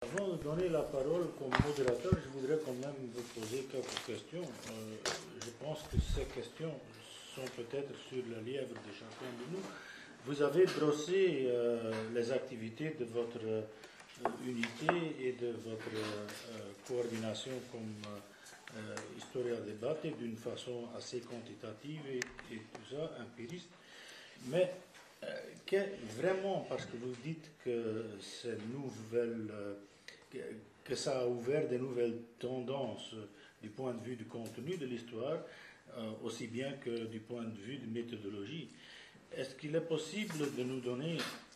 Avant de donner la parole comme modérateur, je voudrais quand même vous poser quelques questions. Je pense que ces questions sont peut-être sur la lièvre de chacun de nous. Vous avez brossé les activités de votre unité et de votre coordination comme Historia Debate d'une façon assez quantitative et tout ça, empiriste. Mais vraiment, parce que vous dites que ces nouvelles, que ça a ouvert de nouvelles tendances du point de vue du contenu de l'histoire, aussi bien que du point de vue de méthodologie, est-ce qu'il est possible de nous donner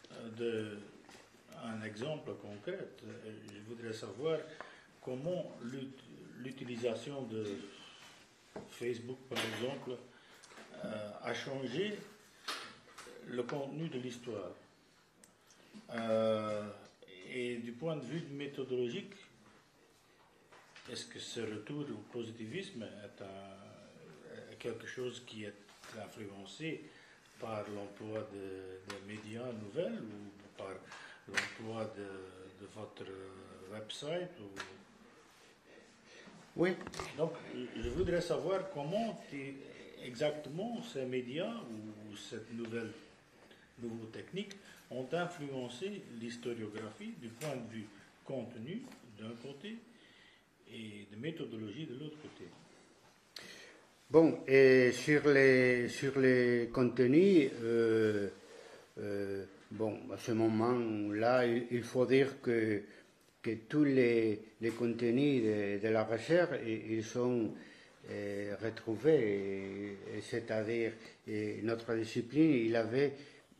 un exemple concret? Je voudrais savoir comment l'utilisation de Facebook, par exemple, a changé le contenu de l'histoire. Et du point de vue méthodologique, est-ce que ce retour au positivisme est quelque chose qui est influencé par l'emploi de médias nouvelles ou par l'emploi de votre website Oui. Donc, je voudrais savoir comment exactement ces médias ou cette nouvelle techniques ont influencé l'historiographie du point de vue contenu d'un côté et de méthodologie de l'autre côté. Bon, et sur les contenus, bon, à ce moment-là, il faut dire que tous les contenus de la recherche, ils sont retrouvés, c'est-à-dire notre discipline, il avait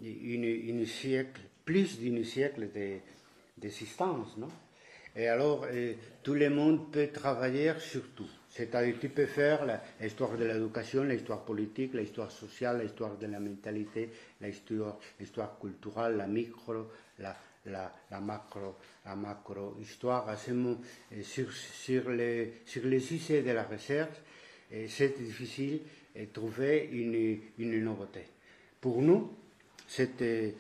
plus d'un siècle d'existence, non? Et alors, tout le monde peut travailler sur tout. C'est-à-dire, tu peux faire l'histoire de l'éducation, l'histoire politique, l'histoire sociale, l'histoire de la mentalité, l'histoire culturelle, la micro, la macro-histoire. Sur les sujets de la recherche, c'est difficile de trouver une nouveauté. Pour nous, c'était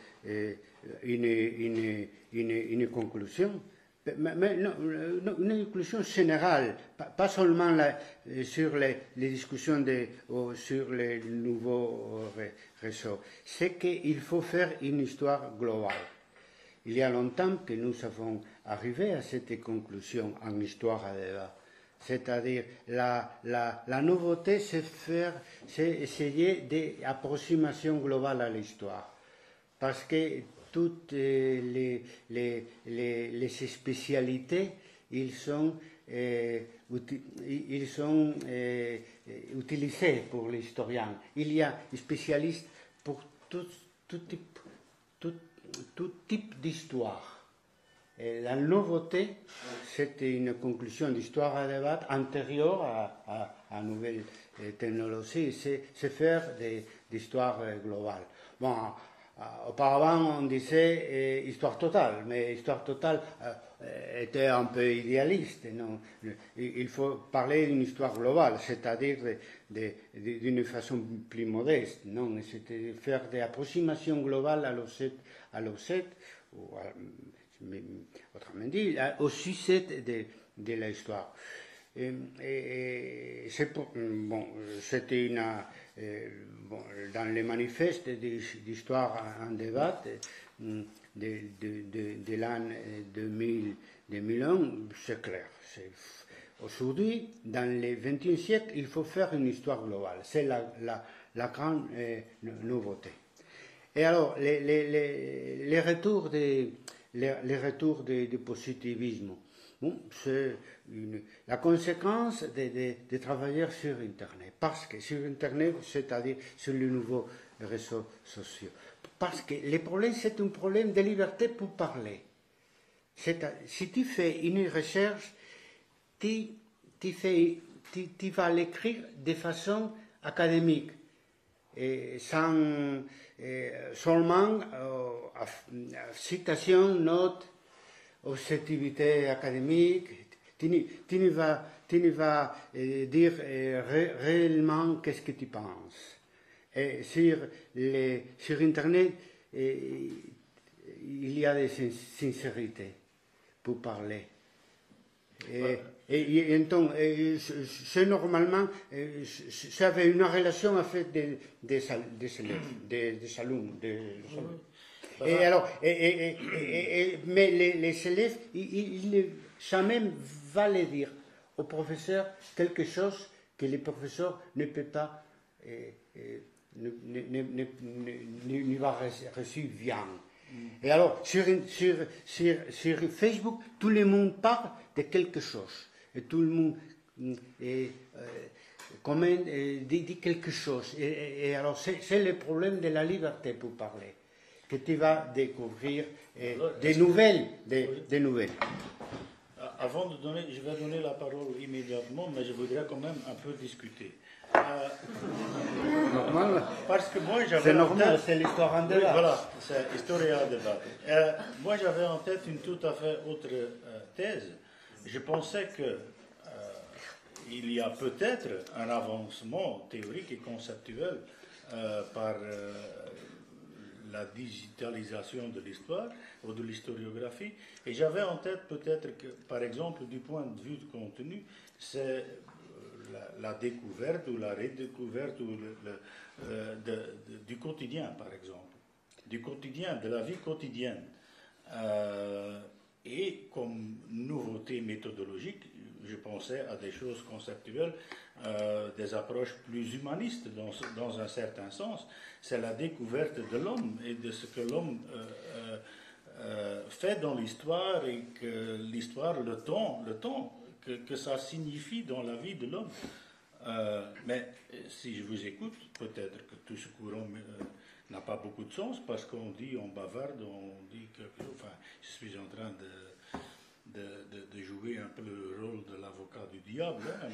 une conclusion, mais non, une conclusion générale, pas seulement sur les discussions sur les nouveaux réseaux. C'est qu'il faut faire une histoire globale. Il y a longtemps que nous avons arrivé à cette conclusion en histoire à débat. C'est-à-dire, la nouveauté, c'est essayer d'approximation globale à l'histoire. Parce que toutes les spécialités, ils sont utilisés pour l'historien. Il y a des spécialistes pour tout type d'histoire. Et la nouveauté, c'était une conclusion d'histoire à débattre antérieure à nouvelles technologies, c'est faire d'histoire globale. Bon, auparavant, on disait histoire totale, mais histoire totale était un peu idéaliste. Non? Il faut parler d'une histoire globale, c'est-à-dire d'une façon plus modeste. Non? C'était faire des approximations globales à l'objet, ou autrement dit, au sujet de l'histoire. C'était dans le manifeste d'histoire en débat de l'an 2001, c'est clair. Aujourd'hui, dans le XXe siècle, il faut faire une histoire globale. C'est la grande nouveauté. Et alors, les retours du positivisme, bon, c'est la conséquence de travailler sur Internet. Parce que sur Internet, c'est-à-dire sur les nouveaux réseaux sociaux. Parce que le problème, c'est un problème de liberté pour parler. Si tu fais une recherche, tu vas l'écrire de façon académique. Et sans seulement citation, note, objectivité académique, tu ne vas dire réellement qu'est-ce que tu penses. Et sur Internet, il y a des sincérités. pour parler. Et donc, c'est normalement, j'avais une relation avec des élèves, des salons. Et alors, mais les élèves, ils jamais va le dire au professeur quelque chose que le professeur ne peut pas, ne va reçu bien. Et alors, sur Facebook, tout le monde parle de quelque chose. Et tout le monde dit quelque chose. Et alors, c'est le problème de la liberté pour parler. Que tu vas découvrir des nouvelles. Des nouvelles. Avant de donner, je vais donner la parole immédiatement, mais je voudrais quand même un peu discuter. Normal. Parce que moi j'avais. C'est normal, c'est l'histoire en débat. Oui, voilà, c'est l'histoire en débat. Moi j'avais en tête une tout à fait autre thèse. Je pensais que il y a peut-être un avancement théorique et conceptuel par la digitalisation de l'histoire ou de l'historiographie. Et j'avais en tête peut-être que, par exemple, du point de vue du contenu, c'est la découverte ou la redécouverte ou du quotidien, par exemple. Du quotidien, de la vie quotidienne. Et comme nouveauté méthodologique, je pensais à des choses conceptuelles, des approches plus humanistes dans un certain sens. C'est la découverte de l'homme et de ce que l'homme fait dans l'histoire et que l'histoire, le temps que ça signifie dans la vie de l'homme. Mais si je vous écoute, peut-être que tout ce courant n'a pas beaucoup de sens parce qu'on dit, on bavarde, on dit que... Enfin, je suis en train de jouer un peu le rôle de l'avocat du diable. Hein,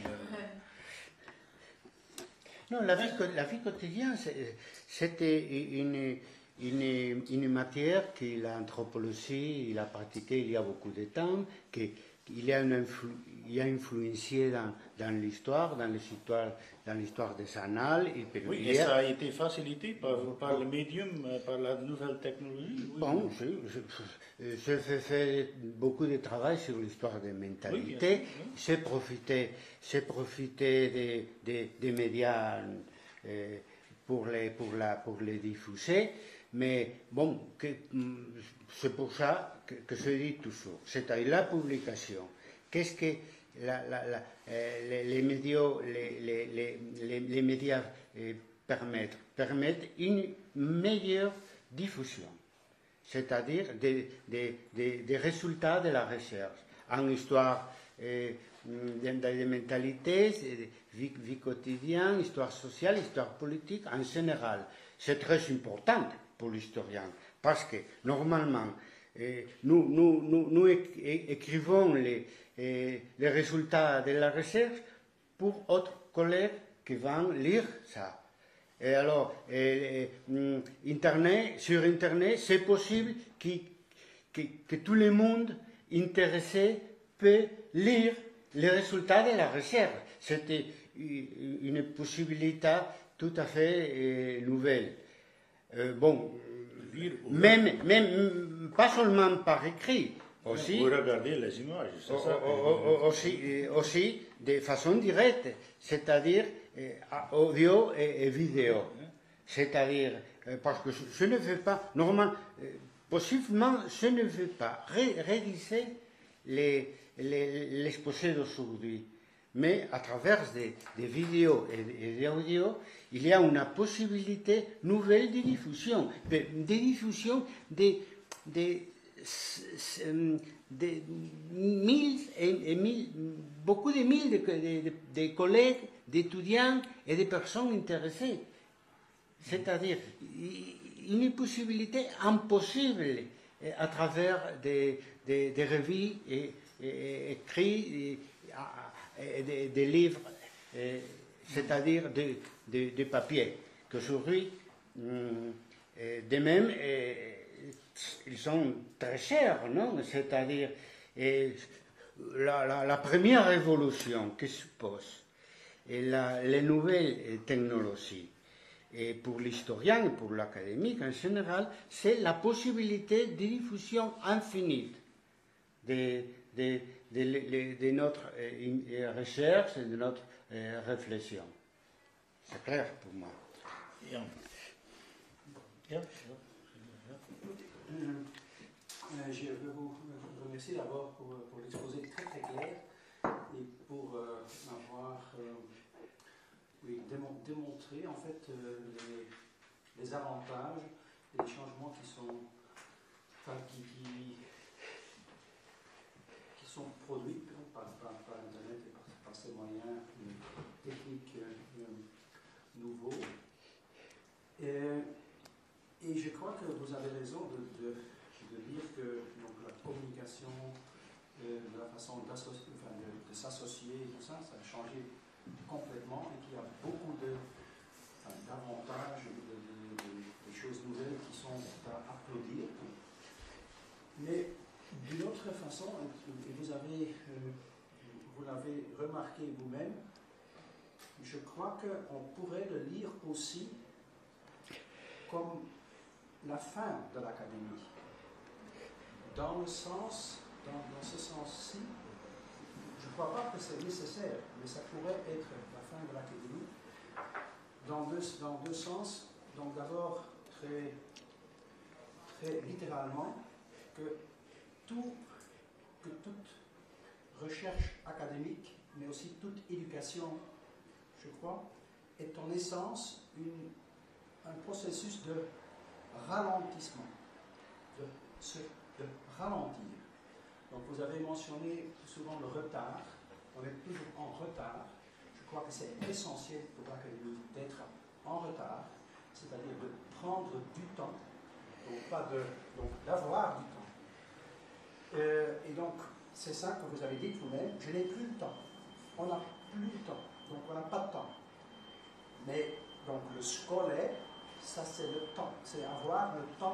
non, la vie quotidienne, c'était une matière que l'anthropologie il a pratiquée il y a beaucoup de temps, qu'il a influencé dans l'histoire, dans l'histoire des annales. Oui, et ça a été facilité par le médium, par la nouvelle technologie. Oui. Bon, je fais beaucoup de travail sur l'histoire des mentalités. Oui. J'ai profité des médias pour les diffuser. Mais bon, c'est pour ça que je dis toujours, c'est-à-dire la publication. Qu'est-ce que les médias permettent une meilleure diffusion, c'est-à-dire des résultats de la recherche en histoire des mentalités, vie quotidienne, histoire sociale, histoire politique en général. C'est très important pour l'historien, parce que normalement, nous écrivons les résultats de la recherche pour autres collègues qui vont lire ça. Et alors, sur Internet, c'est possible que tout le monde intéressé peut lire les résultats de la recherche. C'était une possibilité tout à fait nouvelle. Même pas seulement par écrit, aussi. Vous regardez les images, c'est ça. Aussi de façon directe, c'est-à-dire audio et vidéo. C'est-à-dire, parce que je ne veux pas, normalement, possiblement, je ne veux pas rédiger l'exposé d'aujourd'hui. Mais à travers des vidéos et des audios, il y a une possibilité nouvelle de diffusion. De diffusion des beaucoup de mille de collègues, d'étudiants et de personnes intéressées. C'est-à-dire une possibilité impossible à travers des revues écrites, des livres, c'est-à-dire de papier, qu'aujourd'hui, de même, ils sont très chers, non? C'est-à-dire, la première révolution que suppose les nouvelles technologies, et pour l'historien et pour l'académique en général, c'est la possibilité de diffusion infinie de notre recherche et de notre réflexion. C'est clair pour moi. Ja. Ja. Je veux vous remercier d'abord pour l'exposé très très clair et pour avoir démontré en fait les avantages et les changements qui sont produits par Internet et par ces moyens techniques nouveaux. Et je crois que vous avez raison de dire que donc, la communication, la façon de s'associer, tout ça, ça a changé complètement et qu'il y a beaucoup d'avantages, de choses nouvelles qui sont à applaudir. Mais d'une autre façon, et vous l'avez remarqué vous-même, je crois qu'on pourrait le lire aussi comme la fin de l'académie. Dans ce sens-ci, je ne crois pas que c'est nécessaire, mais ça pourrait être la fin de l'académie dans deux sens. Donc d'abord, très littéralement, que toute recherche académique, mais aussi toute éducation, je crois, est en essence un processus de ralentissement, de ralentir. Donc vous avez mentionné souvent le retard, on est toujours en retard. Je crois que c'est essentiel pour l'académie d'être en retard, c'est-à-dire de prendre du temps, donc d'avoir du temps. Et donc c'est ça que vous avez dit vous-même, je n'ai plus le temps, on n'a plus le temps, donc on n'a pas de temps. Mais donc le scolaire, ça c'est le temps, c'est avoir le temps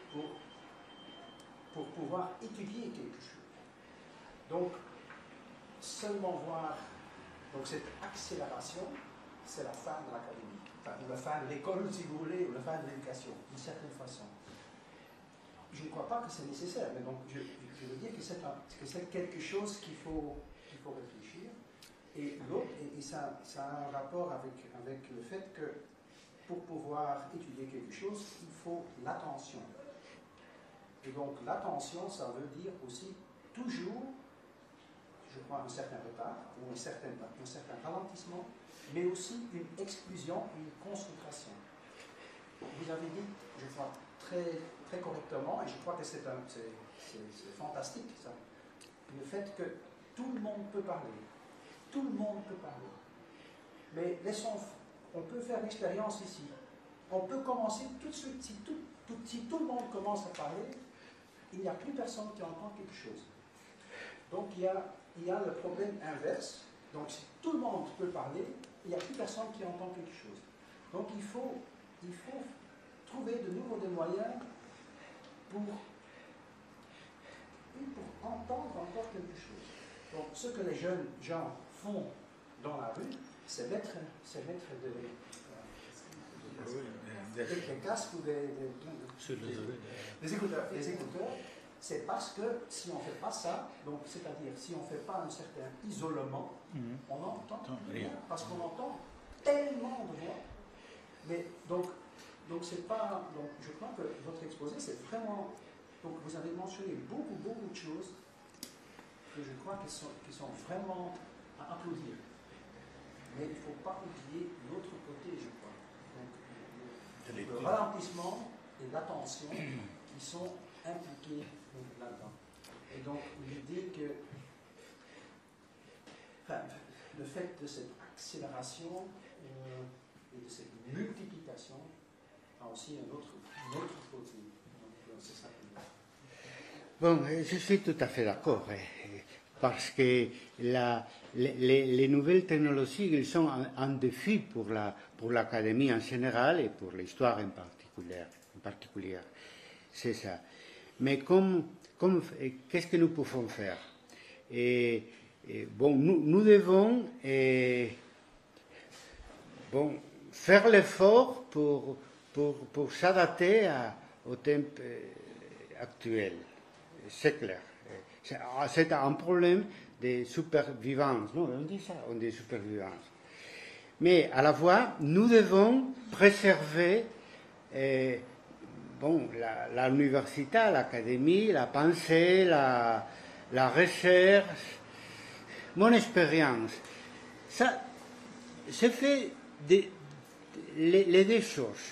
pour pouvoir étudier quelque chose. Donc, seulement voir donc cette accélération, c'est la fin de l'académie, ou la fin de l'école si vous voulez, ou la fin de l'éducation, d'une certaine façon. Je ne crois pas que c'est nécessaire, mais donc je veux dire que c'est quelque chose qu'il faut réfléchir. Et l'autre, et ça a un rapport avec le fait que pour pouvoir étudier quelque chose, il faut l'attention. Et donc l'attention, ça veut dire aussi toujours, je crois, un certain retard, ou un certain ralentissement, mais aussi une exclusion, une concentration. Vous avez dit, je crois, très, très correctement, et je crois que c'est fantastique, ça, le fait que tout le monde peut parler. Tout le monde peut parler. Mais on peut faire l'expérience ici. On peut commencer tout de suite, si tout le monde commence à parler, il n'y a plus personne qui entend quelque chose. Donc il y a le problème inverse. Donc si tout le monde peut parler, il n'y a plus personne qui entend quelque chose. Donc il faut trouver de nouveau des moyens pour entendre encore quelque chose. Donc ce que les jeunes gens font dans la rue, c'est mettre des casques ou des écouteurs, c'est parce que si on ne fait pas ça, donc c'est-à-dire si on ne fait pas un certain isolement, on n'entend rien, parce qu'on entend tellement de voix. Mais donc c'est pas. Donc je crois que votre exposé, c'est vraiment. Donc vous avez mentionné beaucoup de choses que je crois qui sont vraiment à applaudir. Mais il ne faut pas oublier l'autre côté, je crois. Donc, le ralentissement et l'attention qui sont impliqués là-dedans. Et donc l'idée que le fait de cette accélération et de cette multiplication a aussi un autre côté. Donc c'est ça que Bon, je suis tout à fait d'accord, parce que les nouvelles technologies, elles sont un défi pour l'académie en général et pour l'histoire en particulier. C'est ça. Mais qu'est-ce que nous pouvons faire? Bon, nous devons faire l'effort pour s'adapter au temps actuel. C'est clair. C'est un problème de supervivance. Non, on dit ça, on dit supervivance. Mais à la fois, nous devons préserver l'université, l'académie, la pensée, la recherche. Mon expérience, ça, c'est fait les deux choses.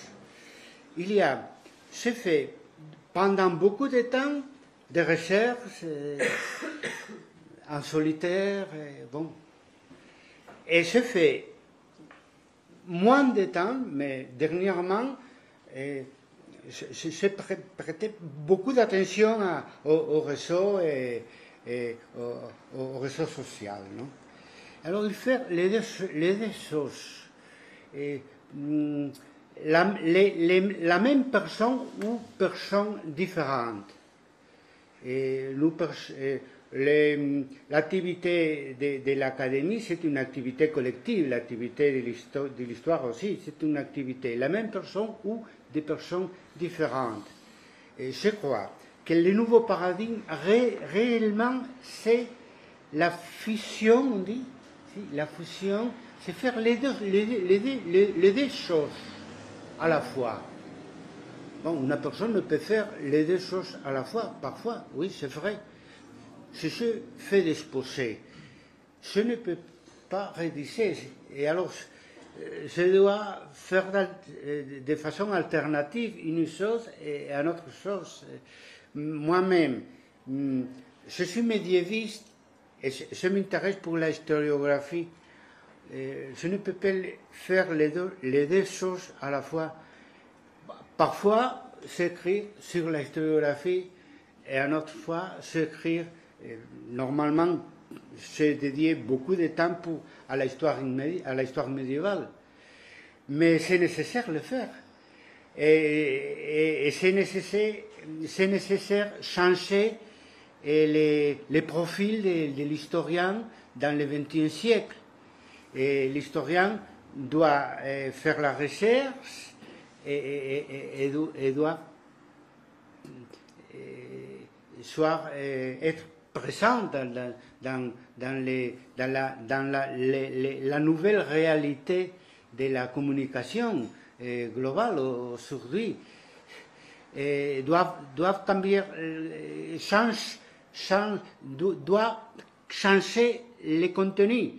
C'est fait pendant beaucoup de temps de recherche en solitaire, et c'est fait moins de temps, mais dernièrement, j'ai prêté beaucoup d'attention au réseau et au réseau social. Non? Alors, il faut les deux choses. La même personne ou personnes différentes. L'activité de l'académie, c'est une activité collective. L'activité de l'histoire aussi, c'est une activité. La même personne ou des personnes différentes. Et je crois que le nouveau paradigme, réellement, c'est la fusion, on dit, la fusion, c'est faire les deux choses à la fois. Bon, une personne ne peut faire les deux choses à la fois, parfois, oui, c'est vrai. Si je fais l'exposé, je ne peux pas rédiger. Et alors, je dois faire de façon alternative une chose et une autre chose. Moi-même, je suis médiéviste et je m'intéresse pour la historiographie. Je ne peux pas faire les deux choses à la fois. Parfois, s'écrire sur la historiographie et une autre fois, s'écrire. Normalement, j'ai dédié beaucoup de temps à l'histoire médiévale. Mais c'est nécessaire de le faire. Et c'est nécessaire de changer les profils de l'historien dans le XXe siècle. Et l'historien doit faire la recherche et doit être présent dans la nouvelle réalité de la communication globale aujourd'hui. Doivent changer les contenus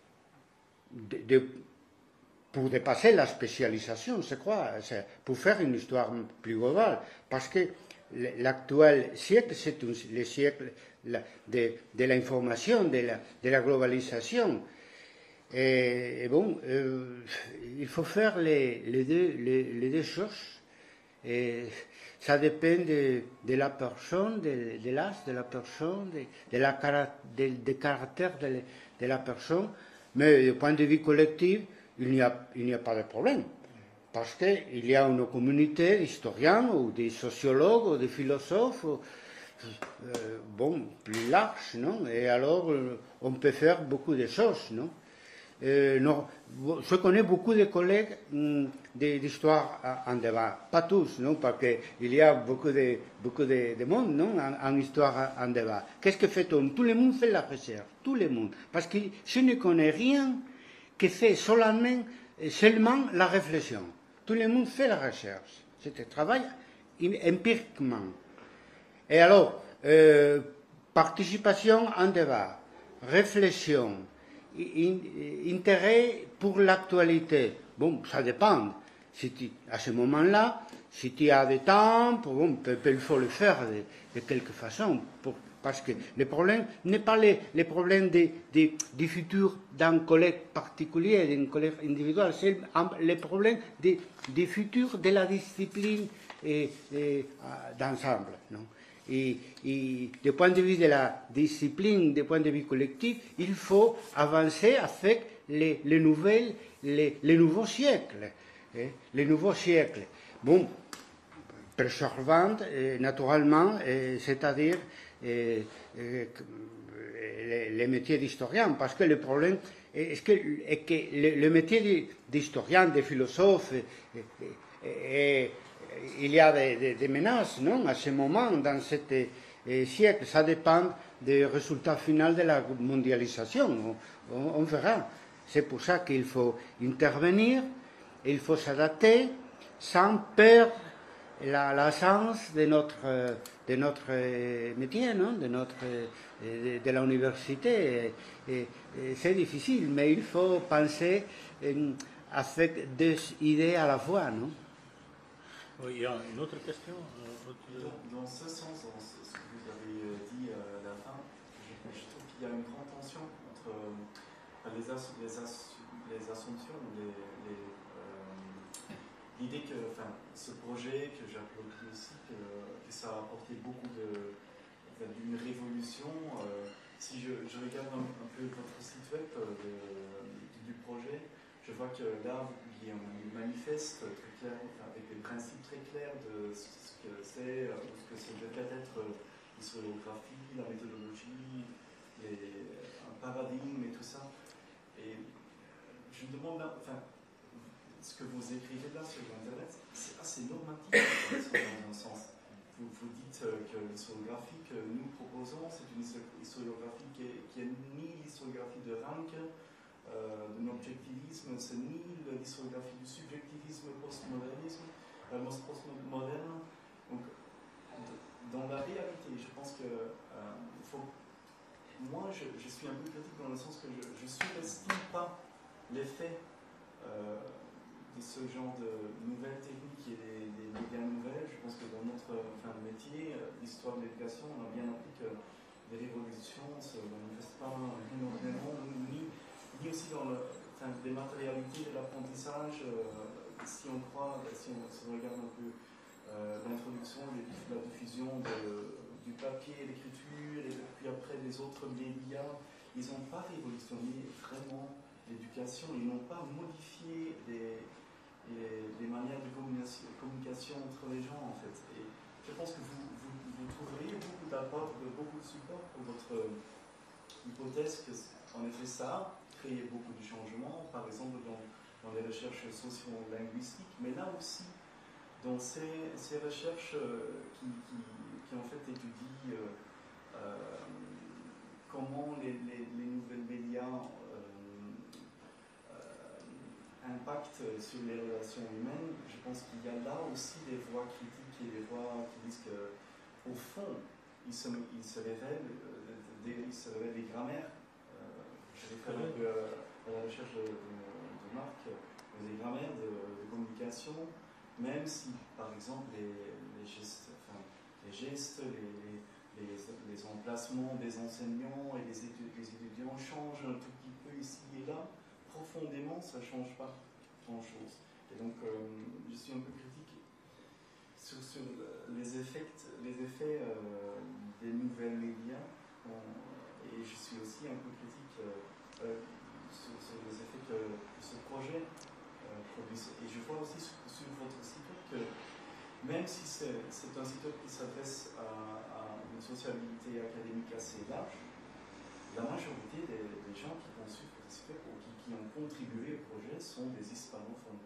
pour dépasser la spécialisation, je crois, pour faire une histoire plus globale, parce que l'actuel siècle, c'est le siècle de l'information, de la globalisation. Et bon, il faut faire les deux choses. Et ça dépend de la personne, de l'âge de la personne, des caractères de la personne. Mais du point de vue collectif, il n'y a pas de problème. Parce qu'il y a une communauté d'historiens ou des sociologues ou des philosophes, plus large, non? Et alors, on peut faire beaucoup de choses, non? Je connais beaucoup de collègues d'histoire en débat, pas tous, non? Parce qu'il y a beaucoup de monde, non? En histoire en débat. Qu'est-ce que fait-on? Tout le monde fait la recherche, tout le monde. Parce que je ne connais rien qui fait seulement la réflexion. Tout le monde fait la recherche. C'est un travail empiriquement. Et alors, participation en débat, réflexion, intérêt pour l'actualité. Bon, ça dépend. À ce moment-là, si tu as du temps, il faut le faire de quelque façon. Parce que le problème n'est pas le problème du futur d'un collègue particulier, d'un collègue individuel, c'est le problème du futur de la discipline d'ensemble. Non? Et du point de vue de la discipline, du point de vue collectif, il faut avancer avec les nouveaux siècles. Les nouveaux siècles. Bon, préservant, naturellement, c'est-à-dire les métiers d'historien, parce que le problème est que le métier d'historien, de philosophe, il y a des menaces, non, à ce moment, dans ce siècle. Ça dépend des résultats finaux de la mondialisation. On verra. C'est pour ça qu'il faut intervenir, il faut s'adapter sans perdre la sens de notre métier, non? De la université. Et c'est difficile, mais il faut penser avec deux idées à la fois, non? Oui, il y a une autre question. Dans ce sens, dans ce que vous avez dit à la fin, je trouve qu'il y a une grande tension entre les assumptions, l'idée que ce projet, que j'applaudis aussi, que ça a apporté beaucoup d'une révolution. Si je regarde un peu votre site web du projet, je vois que là, vous publiez un manifeste très clair, avec des principes très clairs de ce que c'est, ce que ça devrait être l'historiographie, la méthodologie, un paradigme et tout ça. Et je me demande, ce que vous écrivez là sur Internet, c'est assez normatif dans un sens. Vous dites que l'historiographie que nous proposons, c'est une historiographie qui est ni l'historiographie de Ranke, de l'objectivisme, c'est ni l'historiographie du subjectivisme postmoderne. Donc, dans la réalité, je pense que moi, je suis un peu critique dans le sens que je ne sous-estime pas l'effet de ce genre de nouvelles techniques et des médias nouvelles. Je pense que dans notre métier, l'histoire de l'éducation, on a bien appris que les révolutions ne se manifestent pas énormément, ni aussi dans la dématérialité de l'apprentissage. Si on regarde un peu l'introduction, la diffusion du papier, l'écriture, et puis après les autres médias, ils n'ont pas révolutionné vraiment l'éducation, ils n'ont pas modifié les manières de communication entre les gens, en fait. Et je pense que vous trouveriez beaucoup d'apports, beaucoup de support pour votre hypothèse que, en effet, ça a créé beaucoup de changements, par exemple dans les recherches socio-linguistiques, mais là aussi, dans ces recherches qui en fait étudient comment les nouvelles médias impactent sur les relations humaines, je pense qu'il y a là aussi des voix critiques et des voix qui disent qu'au fond, il se révèlent des grammaires. Je vais faire un peu à la recherche de Marc, des grammaires de communication, même si, par exemple, les gestes, les emplacements des enseignants et des étudiants changent un tout petit peu ici et là, profondément, ça ne change pas grand-chose. Et donc, je suis un peu critique sur les effets des nouvelles médias, et je suis aussi un peu critique sur les effets que ce projet produit. Et je vois aussi sur votre site web que même si c'est un site web qui s'adresse à une sociabilité académique assez large, la majorité des gens qui vont suivre votre site web ou qui ont contribué au projet sont des hispanophones.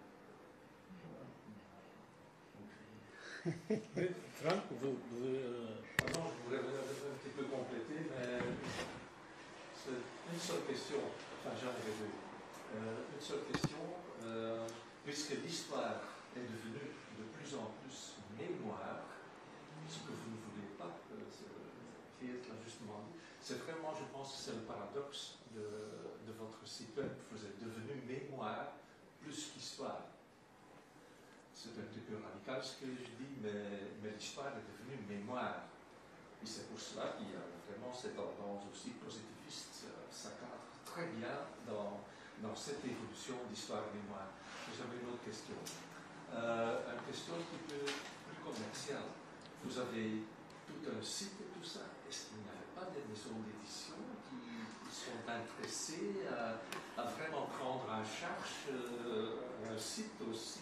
Franck, vous Pardon, je voulais un petit peu compléter, mais c'est une seule question, enfin j'en ai deux. Une seule question, puisque l'histoire est devenue de plus en plus mémoire, ce que vous ne voulez pas, Geert l'a justement dit, c'est vraiment, je pense que c'est le paradoxe de votre site web. Vous êtes devenu mémoire plus qu'histoire. C'est un petit peu radical ce que je dis, mais l'histoire est devenue mémoire. Et c'est pour cela qu'il y a vraiment cette tendance aussi positiviste. Ça cadre très bien dans cette évolution d'histoire-mémoire. J'avais une autre question. Une question un petit peu plus commerciale. Vous avez tout un site et tout ça. Est-ce qu'il n'y avait pas des maisons d'édition qui sont intéressées à vraiment prendre en charge un site aussi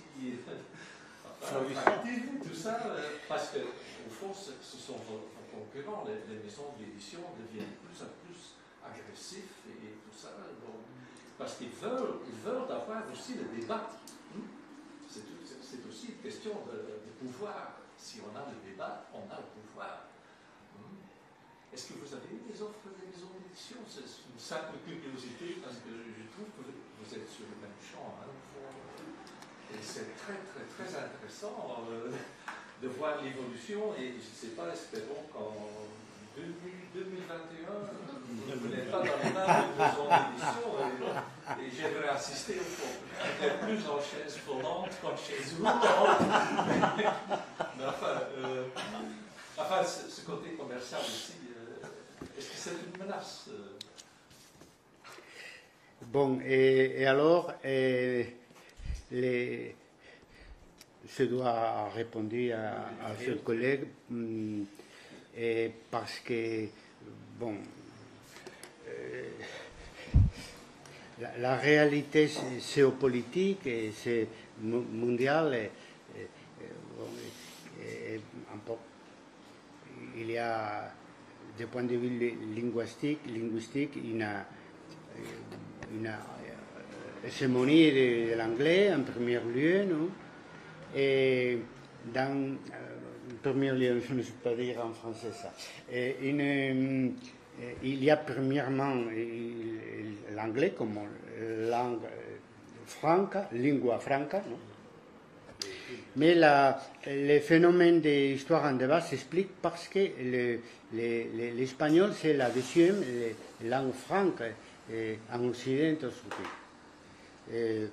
tout ça, parce que au fond, ce sont vos concurrents, les maisons d'édition deviennent plus en plus agressifs et tout ça, donc, parce qu'ils veulent avoir aussi le débat. C'est aussi une question de pouvoir. Si on a le débat, on a le pouvoir. Est-ce que vous avez des offres des maisons d'édition? C'est une simple curiosité parce que je trouve que vous êtes sur le même champ. Hein, et c'est très, très, très intéressant de voir l'évolution. Et je ne sais pas, espérons qu'en 2021, vous n'êtes pas dans les mains de maisons d'édition. Et j'aimerais assister au fond. Peut-être plus en chaise volante qu'en chaise roulante. Mais enfin, ce côté commercial aussi, est-ce que c'est une menace? Bon, et alors, je dois répondre à ce collègue parce que, bon, la réalité géopolitique et c'est mondiale. Il y a, du point de vue linguistique une hégémonie de l'anglais en premier lieu, non? Et en premier lieu, je ne sais pas dire en français ça. Il y a premièrement l'anglais comme langue franca, lingua franca, non? Mais le phénomène d'histoire en débat s'explique parce que l'espagnol, c'est la deuxième langue franque en Occident aujourd'hui.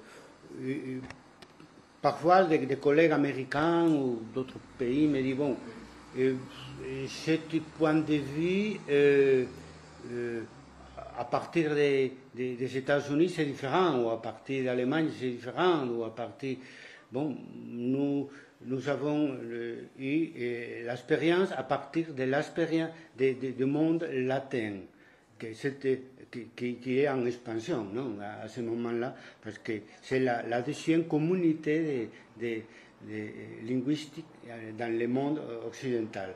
Parfois, des collègues américains ou d'autres pays me disent, bon, ce point de vue, à partir des États-Unis, c'est différent, ou à partir d'Allemagne, c'est différent, ou à partir... Bon, nous avons eu l'expérience à partir de l'expérience du monde latin, qui est en expansion, non, à ce moment-là, parce que c'est la deuxième communauté de linguistique dans le monde occidental.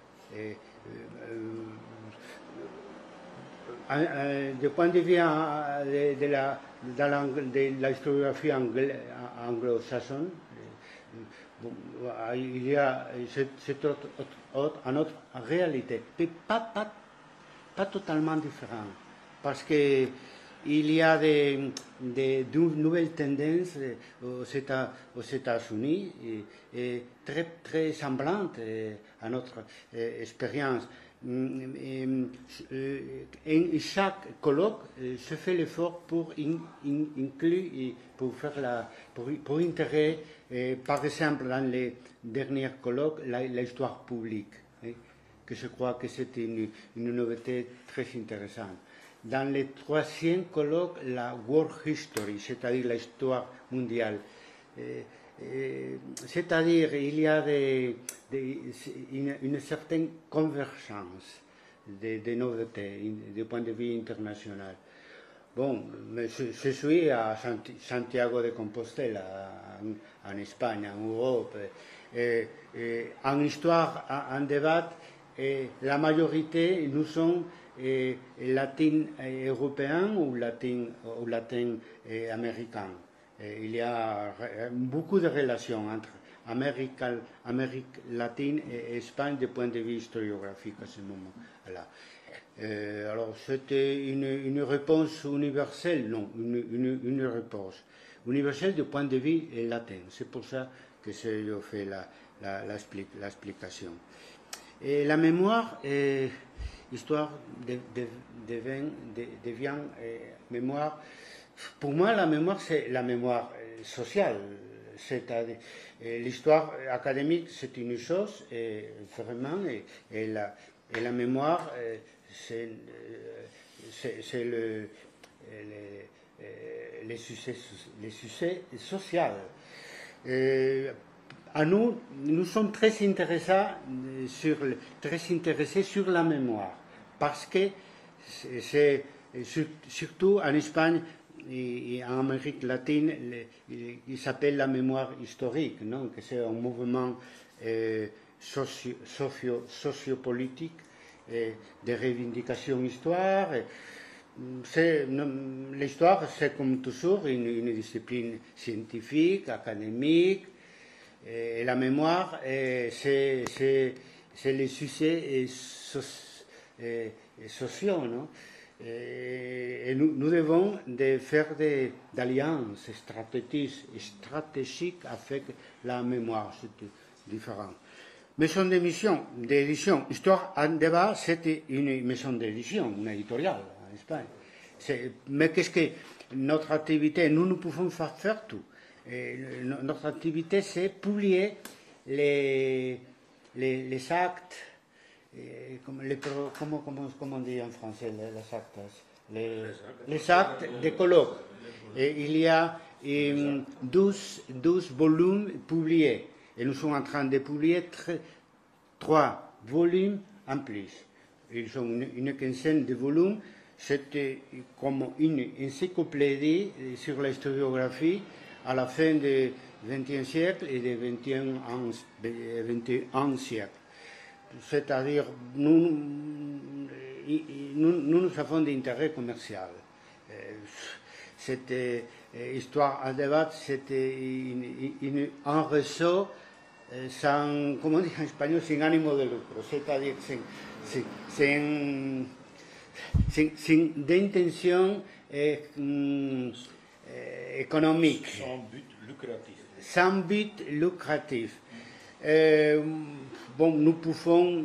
Du point de vue de la historiographie anglo-saxonne, bon, il y a cette autre réalité, mais pas totalement différente, parce que il y a des nouvelles tendances aux États-Unis et très, très semblantes à notre expérience. Et chaque colloque se fait l'effort pour inclure et pour intégrer, par exemple, dans les derniers colloques, l'histoire publique, que je crois que c'est une nouveauté très intéressante. Dans le troisième colloque, la World History, c'est-à-dire l'histoire mondiale. C'est-à-dire il y a une certaine convergence des nouveautés du point de vue international. Bon, je suis à Santiago de Compostela, en Espagne, en Europe. En histoire, en débat, la majorité, nous sommes latins européens ou latins américains. Il y a beaucoup de relations entre Amérique latine et Espagne du point de vue historiographique à ce moment-là. Alors c'était une réponse universelle, non, une réponse universelle du point de vue latin. C'est pour ça que j'ai fait l'explication. Et la mémoire, histoire devient mémoire. Pour moi, la mémoire, c'est la mémoire sociale. C'est-à-dire, l'histoire académique, c'est une chose, vraiment, et la mémoire, c'est les sujets sociaux. À nous sommes très intéressés sur la mémoire, parce que c'est surtout en Espagne et en Amérique latine, il s'appelle la mémoire historique, non? Que c'est un mouvement sociopolitique de revendication histoire. L'histoire, c'est comme toujours une discipline scientifique, académique, et la mémoire, c'est les sujets sociaux, non? Et nous devons faire des alliances stratégiques avec la mémoire, c'est différent. Maison d'édition, Histoire en débat, c'était une maison d'édition, une éditoriale en Espagne. Mais qu'est-ce que notre activité, nous pouvons faire tout. Et notre activité, c'est publier les actes, comment on dit en français, les actes des colloques. Et il y a 12 volumes publiés. Et nous sommes en train de publier 3 volumes en plus. Ils ont une quinzaine de volumes. C'était comme une encyclopédie sur l'historiographie à la fin du XXe siècle et du XXIe siècle. C'est-à-dire, nous avons d'intérêt commercial. C'était Histoire en débat, c'était un réseau sans, comment on dit en espagnol, sin ánimo de lucro, c'est-à-dire sin d'intention économique. Sans but lucratif. Sans but lucratif. Bon, nous pouvons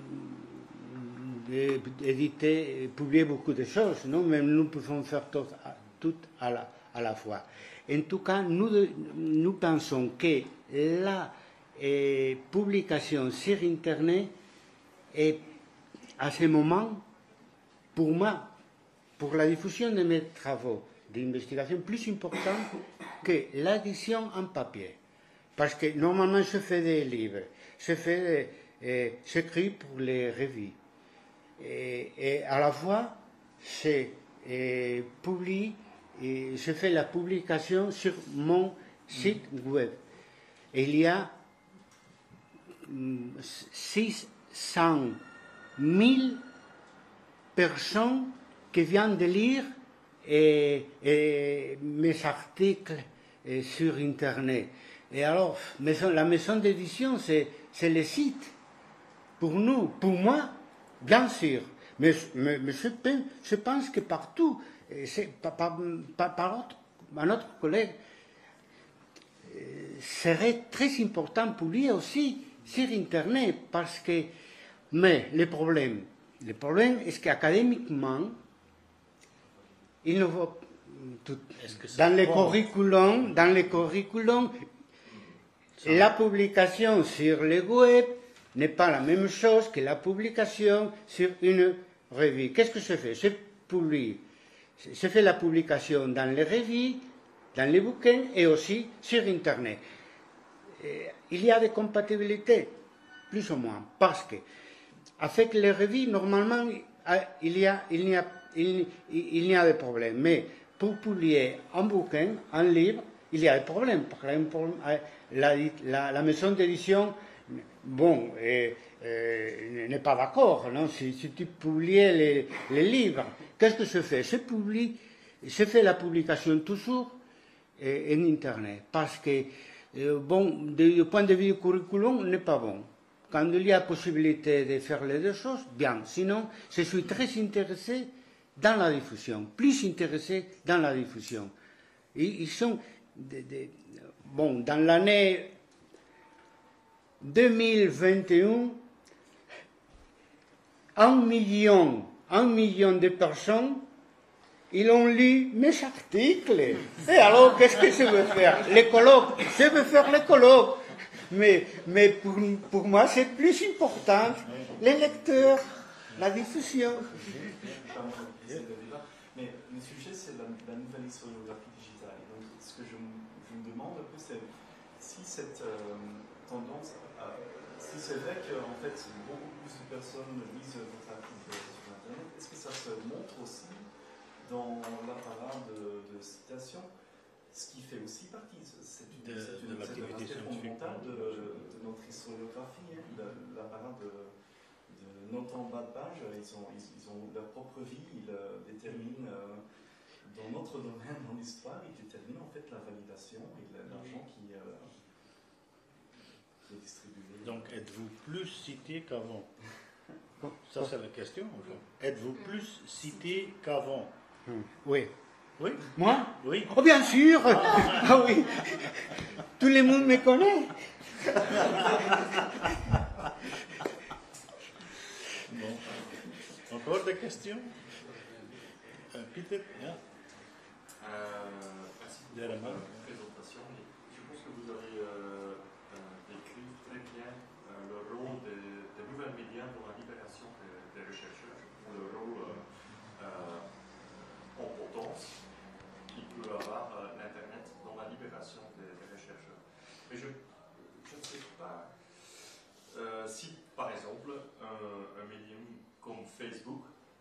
éditer, publier beaucoup de choses, non? Mais nous pouvons faire tout à la fois. En tout cas, nous pensons que la publication sur Internet est, à ce moment, pour moi, pour la diffusion de mes travaux d'investigation, plus important que l'édition en papier. Parce que normalement, je fais des livres, j'écris pour les revues. Et à la fois, je publie, et je fais la publication sur mon site web. Et il y a 600 000 personnes qui viennent de lire mes articles sur Internet. Et alors, la maison d'édition, c'est le site. Pour nous, pour moi, bien sûr. Mais je pense que partout, par notre collègue, serait très important pour lui aussi sur Internet, parce que, mais le problème est qu'académiquement, il ne va dans les curriculums, la publication sur le web n'est pas la même chose que la publication sur une revue. Qu'est-ce que je fais? Je fais la publication dans les revues, dans les bouquins et aussi sur Internet. Il y a des compatibilités, plus ou moins, parce que avec les revues, normalement, il n'y a de problème. Mais pour publier un bouquin, un livre, il y a des problèmes. Par exemple, la maison d'édition, bon, n'est pas d'accord. Non? Si tu publies les livres, qu'est-ce que je fais? Je fais la publication toujours en Internet, parce que, bon, du point de vue du curriculum, n'est pas bon. Quand il y a possibilité de faire les deux choses, bien. Sinon, je suis très intéressé dans la diffusion, plus intéressé dans la diffusion. Ils sont, bon, dans l'année 2021, 1 million de personnes, ils ont lu mes articles. Et alors, qu'est-ce que je veux faire? Les colloques. Je veux faire les colloques. Mais pour moi, c'est plus important les lecteurs, la diffusion. Mais le sujet, c'est la nouvelle historiographie digitale. Donc, ce que je me demande un peu, c'est si cette tendance, si c'est vrai qu'en fait, beaucoup plus de personnes lisent votre article sur Internet, est-ce que ça se montre aussi dans l'apparat de citation, ce qui fait aussi partie, c'est une activité fondamentale de notre historiographie, hein, l'apparat de notes en bas de page, ils ont leur propre vie, ils déterminent, dans notre domaine, dans l'histoire, ils déterminent en fait la validation et l'argent qui est distribué. Donc êtes-vous plus cité qu'avant? Ça, c'est la question. Êtes-vous plus cité qu'avant? Oui. Oui. Moi? Oui. Oh, bien sûr. Ah oui. Tout le monde me connaît. Bon. Encore des questions? Peter? Yeah. Merci pour De la main. votre présentation. Je pense que vous avez décrit très bien le rôle des nouvelles médias dans la libération des chercheurs, le rôle en potence qu'il peut avoir l'Internet dans la libération des chercheurs. Mais je ne sais pas si, par exemple, un médium comme Facebook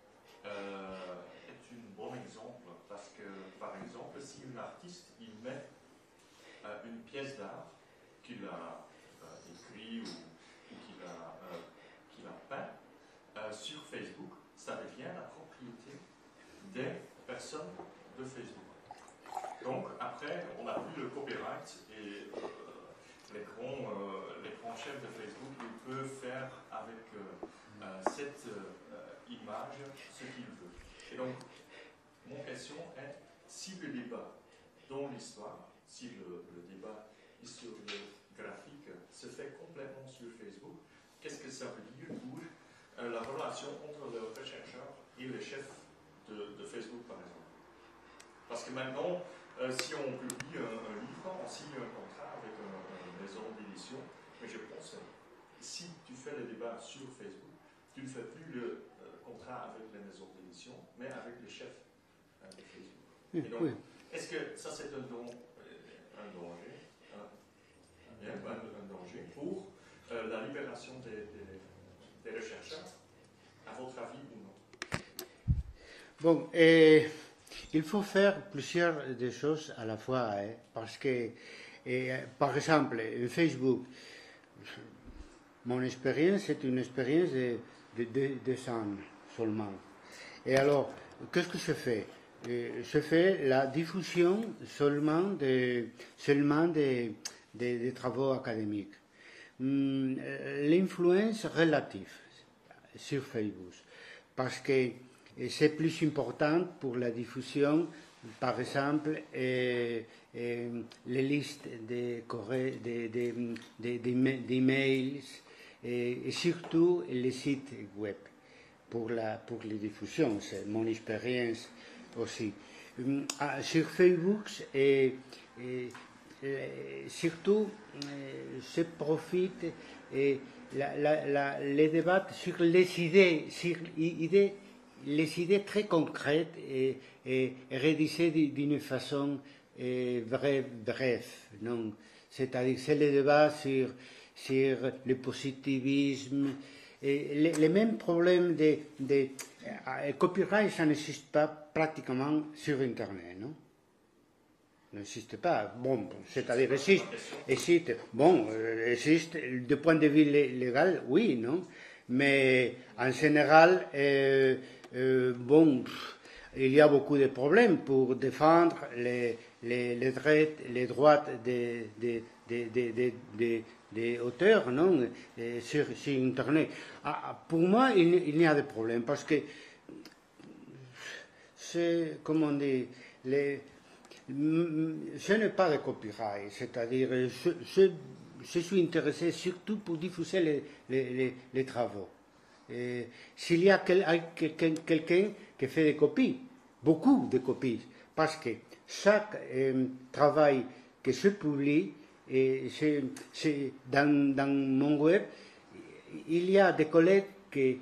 est un bon exemple, parce que, par exemple, si un artiste il met une pièce d'art qu'il a écrit ou qu'il a peint sur Facebook, ça devient la propriété des personnes de Facebook. Donc après, on n'a plus le copyright et les grands chefs de Facebook ils peuvent faire avec cette image ce qu'ils veulent. Et donc, mon question est, si le débat dans l'histoire, si le débat historiographique se fait complètement sur Facebook, qu'est-ce que ça veut dire pour la relation entre le chercheur et les chefs de Facebook, par exemple? Parce que maintenant, si on publie un livre, on signe un contrat avec une maison d'édition, mais je pense que si tu fais le débat sur Facebook, tu ne fais plus le contrat avec les maisons d'édition, mais avec les chefs de Facebook. Et donc, Oui. est-ce que ça c'est un danger, un danger pour la libération des chercheurs, à votre avis ou non? Bon, il faut faire plusieurs des choses à la fois, hein, parce que, par exemple, Facebook, mon expérience est une expérience de 2 ans seulement. Et alors, qu'est-ce que je fais? Je fais la diffusion seulement des travaux académiques. L'influence relative sur Facebook, parce que c'est plus important pour la diffusion, par exemple, les listes d'emails et surtout les sites web pour les diffusions. C'est mon expérience aussi. Sur Facebook, surtout, se profite les débats sur les idées très concrètes et rédigées d'une façon brève. Non? C'est-à-dire, c'est le débat sur le positivisme. Et les mêmes problèmes de copyright, ça n'existe pas pratiquement sur Internet, non? N'existe pas. Bon, c'est-à-dire, existe du point de vue légal, oui, non? Mais en général, bon, il y a beaucoup de problèmes pour défendre les droits des auteurs, non, sur Internet. Pour moi, il n'y a de problème, parce que c'est, comment on dit, je n'ai pas de copyright, c'est-à-dire, je suis intéressé surtout pour diffuser les travaux. S'il y a quelqu'un qui fait des copies, beaucoup de copies, parce que chaque travail que je publie, dans mon web, il y a des collègues qui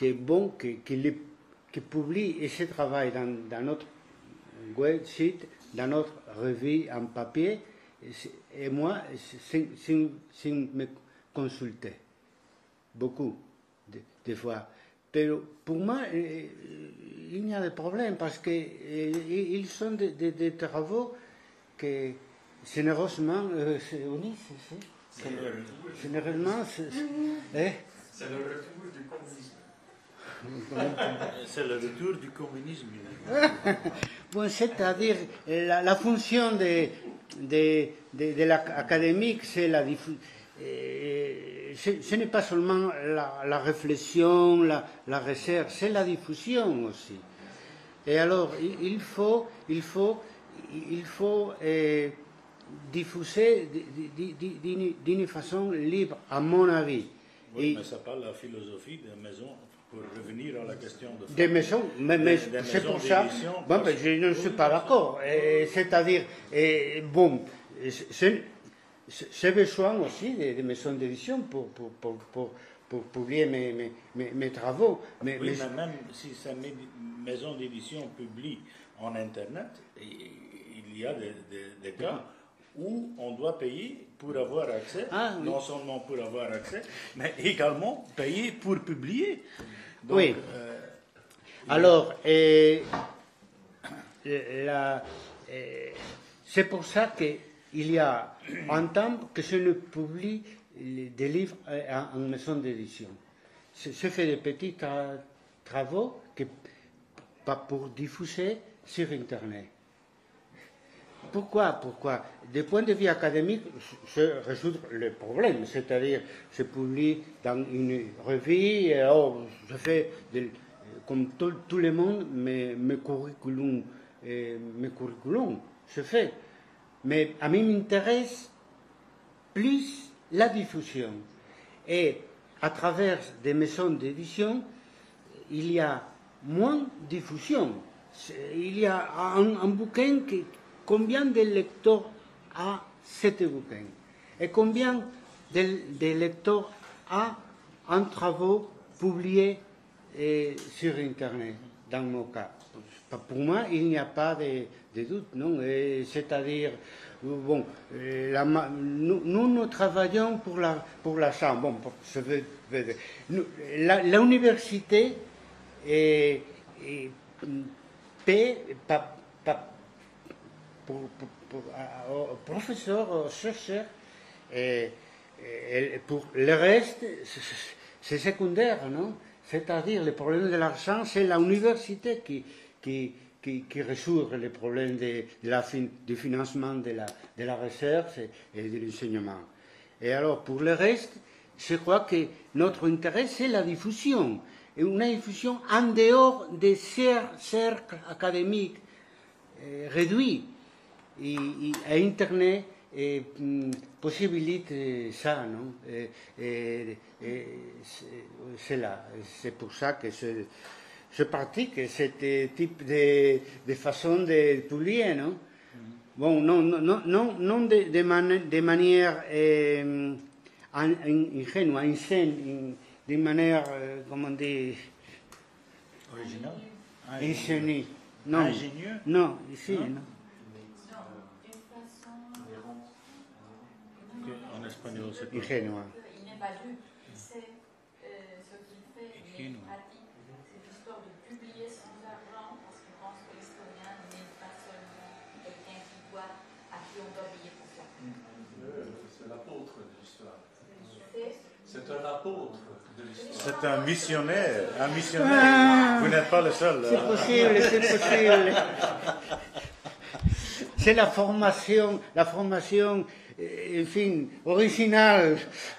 publient ce travail dans notre web site, dans notre revue en papier, et moi, sans me consulter, beaucoup de fois. Mais pour moi, il n'y a de problème, parce qu'ils sont des travaux que généreusement, généralement, c'est le retour du communisme. C'est le retour du communisme. Bon, c'est-à-dire, la fonction de l'académique, c'est ce n'est pas seulement la réflexion, la recherche, c'est la diffusion aussi. Et alors, il faut diffuser d'une façon libre, à mon avis. Oui, mais ça parle de la philosophie des maisons, pour revenir à la question de... Des maisons, mais c'est pour ça... Bon, ben, je ne suis pas d'accord. C'est-à-dire, bon, j'ai besoin aussi des maisons d'édition pour publier mes travaux. Mais même si ces maisons d'édition publient en Internet, il y a des cas où on doit payer pour avoir accès, non seulement pour avoir accès, mais également payer pour publier. Donc, oui. Alors, c'est pour ça qu'il y a un temps que je ne publie des livres en maison d'édition. Je fais des petits travaux pour diffuser sur Internet. Pourquoi? Du point de vue académique, je résous le problème, c'est-à-dire je publie dans une revue, je fais, comme tout le monde, mes curriculums, je fais. Mais à mí m'intéresse plus la diffusion. Et à travers des maisons d'édition, il y a moins de diffusion. Il y a un bouquin combien de lecteurs a cet bouquin et combien de lecteurs a un travail publié sur Internet, dans mon cas. Pour moi, il n'y a pas de doute, non. C'est-à-dire, bon, nous travaillons pour la chambre. Bon, l'université paie pour professeurs, chercheurs, pour le reste, c'est secondaire, non? C'est-à-dire, le problème de l'argent, c'est l'université qui résout les problèmes du financement de la recherche et de l'enseignement. Et alors, pour le reste, je crois que notre intérêt, c'est la diffusion. Et une diffusion en dehors des cercles académiques réduits. Et Internet possibilite ça, non? C'est là. C'est pour ça que je pratique ce type de façon de publier, non? Bon, non de manière ingénue, insane, d'une manière, comment dire... Original? Ingénue. Non. Ingénieux? Non, ici, non. En espagnol, c'est pas... Ingénue. Il n'est pas lu, il sait ce qu'il fait, il est pratique. C'est l'histoire de publier sans argent, parce qu'il pense que l'historien n'est pas seulement quelqu'un à qui on doit payer pour ça. C'est l'apôtre de l'histoire. C'est un apôtre de l'histoire. C'est un missionnaire. Vous n'êtes pas le seul. C'est possible. C'est la formation, enfin, originale.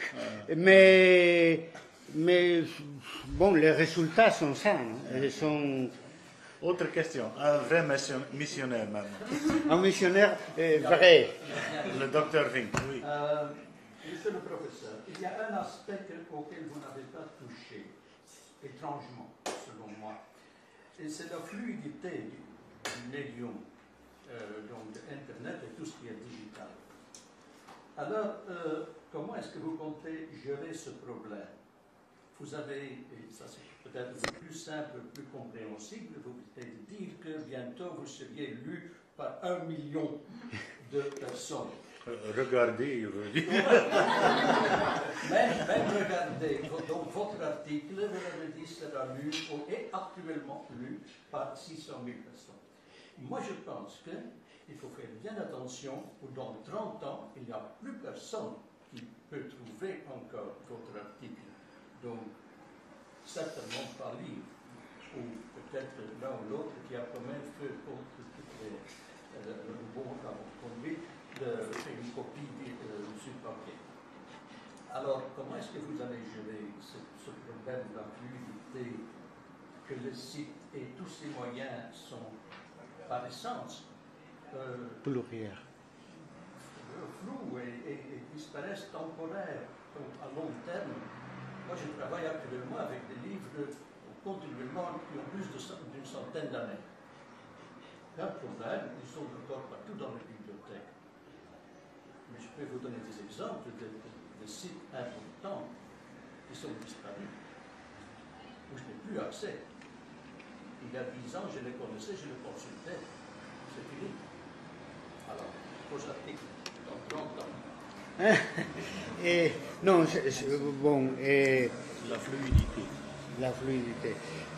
Mais bon, les résultats sont ça. Non? Autre question. Un vrai missionnaire maintenant. Un missionnaire vrai. Le docteur Vink, oui. Monsieur le professeur, il y a un aspect auquel vous n'avez pas touché, étrangement, selon moi, et c'est la fluidité du médium, donc Internet et tout ce qui est digital. Alors, comment est-ce que vous comptez gérer ce problème? Vous avez, et ça c'est peut-être plus simple, plus compréhensible, vous pouvez dire que bientôt vous seriez lu par 1 million de personnes. Regardez, il veut dire. Même regardez, donc votre article, vous l'avez dit, sera lu, et actuellement lu par 600 000 personnes. Moi je pense qu'il faut faire bien attention, ou dans 30 ans, il n'y a plus personne qui peut trouver encore votre article. Donc, certainement pas livre, ou peut-être l'un ou l'autre qui a quand même fait contre toutes le bon conduit de faire une copie sur papier. Alors, Alors, comment est-ce que vous allez gérer ce problème de la fluidité, que le site et tous ces moyens sont, par essence, pluriel. flous et disparaissent temporaires, donc à long terme? Moi, je travaille actuellement avec des livres continuellement qui ont plus d'une centaine d'années. Il y a un problème, ils sont encore partout dans les bibliothèques. Mais je peux vous donner des exemples de sites importants qui sont disparus, où je n'ai plus accès. Il y a 10 ans, je les connaissais, je les consultais. C'est fini. Alors, vos articles, dans 30 ans. Non, bon. La fluidité. La fluidité.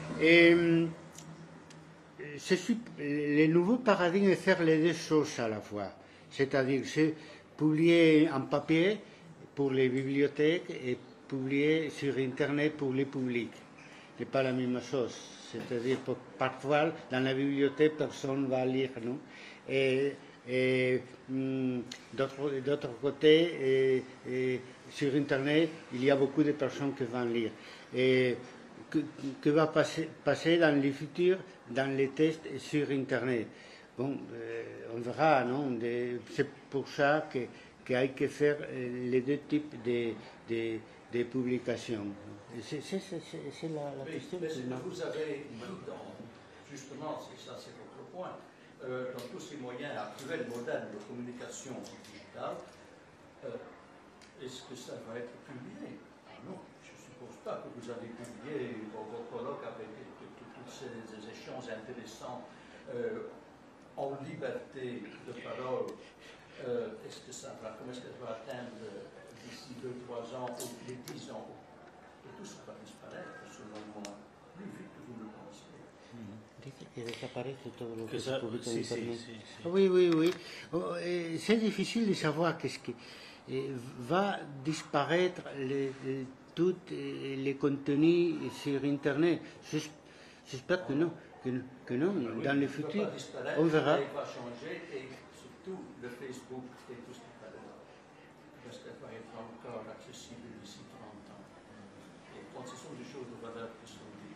Le nouveau paradigme est faire les deux choses à la fois. C'est-à-dire, c'est publier en papier pour les bibliothèques et publier sur Internet pour les publics. Ce n'est pas la même chose. C'est-à-dire, parfois, dans la bibliothèque, personne ne va lire, non? Et d'autre côté, sur Internet, il y a beaucoup de personnes qui vont lire. Et que va passer dans le futur, dans les tests sur Internet? Bon, on verra, non? C'est pour ça qu'il y a que faire les deux types de publications. C'est la question. Mais ce que vous avez dit, justement, c'est votre point. Dans tous ces moyens actuels, modernes de communication digitale, est-ce que ça va être publié? Non, je ne suppose pas que vous allez publier vos colloques avec tous ces échanges intéressants en liberté de parole. Est-ce que ça va, comment est-ce que ça va atteindre d'ici 2-3 ans ou les 10 ans? Et tout ça va disparaître, selon moi, plus vite que vous le pensez. Que desaparece todo lo que ça, se publica en si, Internet. si. Oui. C'est difficile de savoir qu'est-ce qui va disparaître tous les contenus sur Internet. J'espère que non. Dans le futur, on verra. Il va changer et surtout le Facebook et tout ce qui va dedans. Parce qu'elle va être encore accessible d'ici 30 ans. Et quand ce sont des choses de valeur qui sont dites.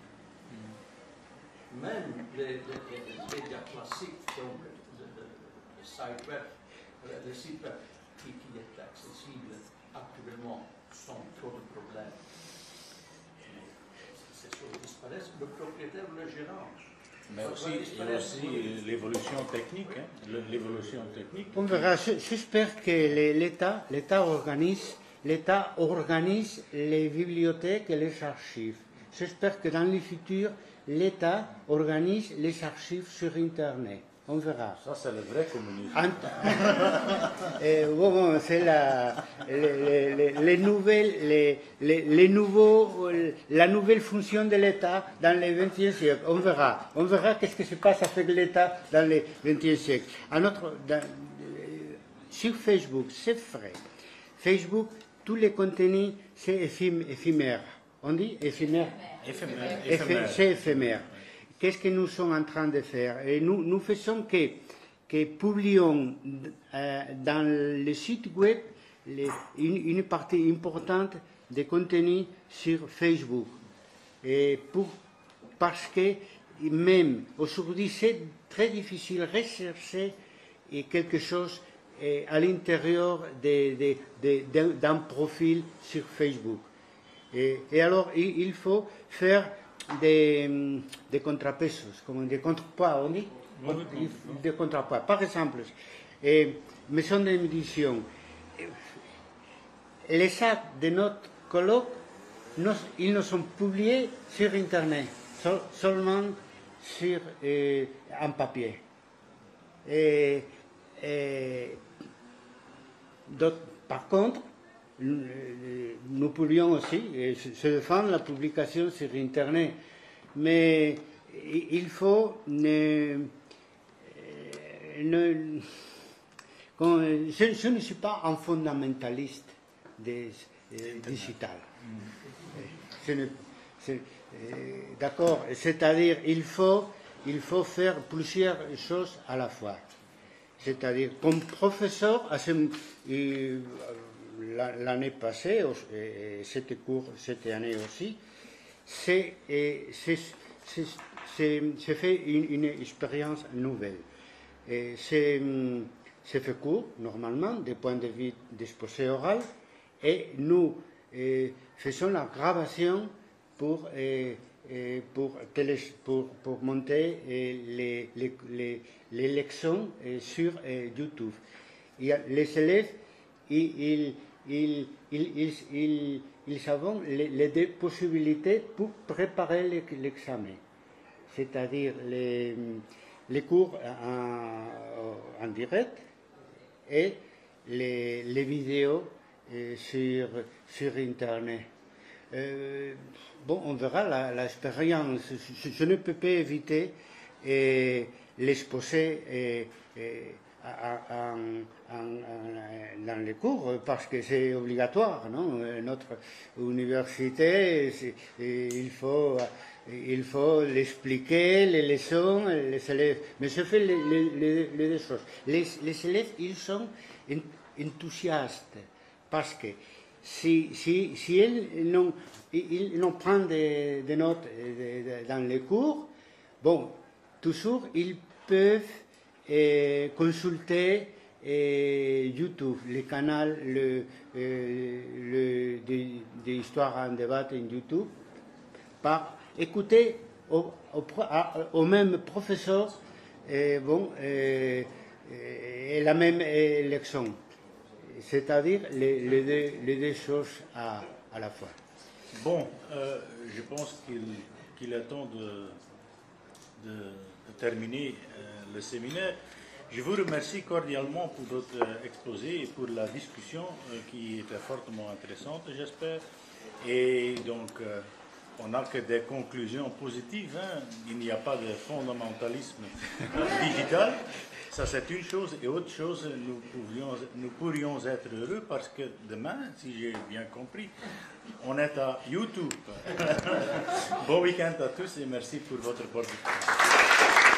Même les médias classiques, donc le site web, le site web qui est accessible actuellement, sont trop de problèmes. Ces choses disparaissent, le propriétaire ou le gérant. Mais aussi, il y a aussi l'évolution technique. L'évolution technique. On verra. J'espère que l'État organise les bibliothèques et les archives. J'espère que dans le futur, l'État organise les archives sur Internet. On verra. Ça, c'est le vrai communisme. Bon, c'est la nouvelle fonction de l'État dans le XXe siècle. On verra. On verra qu'est-ce qui se passe avec l'État dans le XXe siècle. Sur Facebook, c'est vrai. Facebook, tous les contenus, c'est éphémère. On dit éphémère? C'est éphémère. Qu'est-ce que nous sommes en train de faire? Et nous faisons que publions dans le site web une partie importante des contenus sur Facebook. Parce que même aujourd'hui, c'est très difficile de rechercher quelque chose à l'intérieur d'un profil sur Facebook. Et alors, il faut faire des contrapesos, comme des contrepoids, on dit? Des contrepoids. Par exemple, maison d'édition, les sacs de notre colloque, ils ne sont publiés sur Internet, seulement en papier. Par contre, nous pourrions aussi se défendre la publication sur Internet, mais il faut je ne suis pas un fondamentaliste digital. D'accord, c'est-à-dire il faut faire plusieurs choses à la fois. C'est-à-dire, comme professeur, l'année passée, et cette année aussi, c'est fait une expérience nouvelle. C'est fait court, normalement, du point de vue d'exposé oral, et nous faisons la gravation pour monter les leçons sur YouTube. Les élèves, ils ont les deux possibilités pour préparer l'examen, c'est-à-dire les cours en direct et les vidéos sur Internet. Bon, on verra l'expérience. Je ne peux pas éviter l'exposer dans les cours parce que c'est obligatoire, non? Notre université, il faut l'expliquer, les leçons, les élèves. Mais je fais les deux choses. Les élèves, ils sont enthousiastes parce que si ils n'ont pas de notes dans les cours, bon, toujours ils peuvent consulter YouTube, le canal d'Histoire en débat en YouTube, par écouter au même professeur la même leçon. C'est-à-dire les deux choses à la fois. Bon, je pense qu'il est temps de terminer le séminaire. Je vous remercie cordialement pour votre exposé et pour la discussion qui était fortement intéressante, j'espère. Et donc, on n'a que des conclusions positives. Hein. Il n'y a pas de fondamentalisme digital. Ça, c'est une chose. Et autre chose, nous pourrions être heureux parce que demain, si j'ai bien compris, on est à YouTube. Bon week-end à tous et merci pour votre participation.